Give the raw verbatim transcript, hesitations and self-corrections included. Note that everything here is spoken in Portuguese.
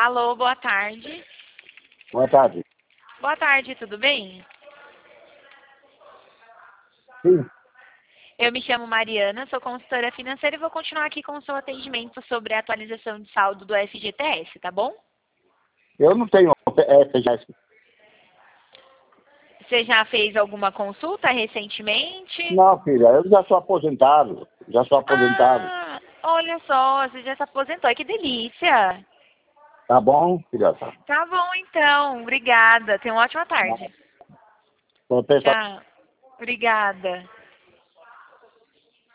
Alô, boa tarde. Boa tarde. Boa tarde, tudo bem? Sim. Eu me chamo Mariana, sou consultora financeira e vou continuar aqui com o seu atendimento sobre a atualização de saldo do F G T S, tá bom? Eu não tenho F G S. Você já fez alguma consulta recentemente? Não, filha, eu já sou aposentado. Já sou aposentado. Ah, olha só, você já se aposentou. Que delícia! Tá bom, filha? Tá bom, então. Obrigada. Tenha uma ótima tarde. Vou pensar. Tchau. Obrigada.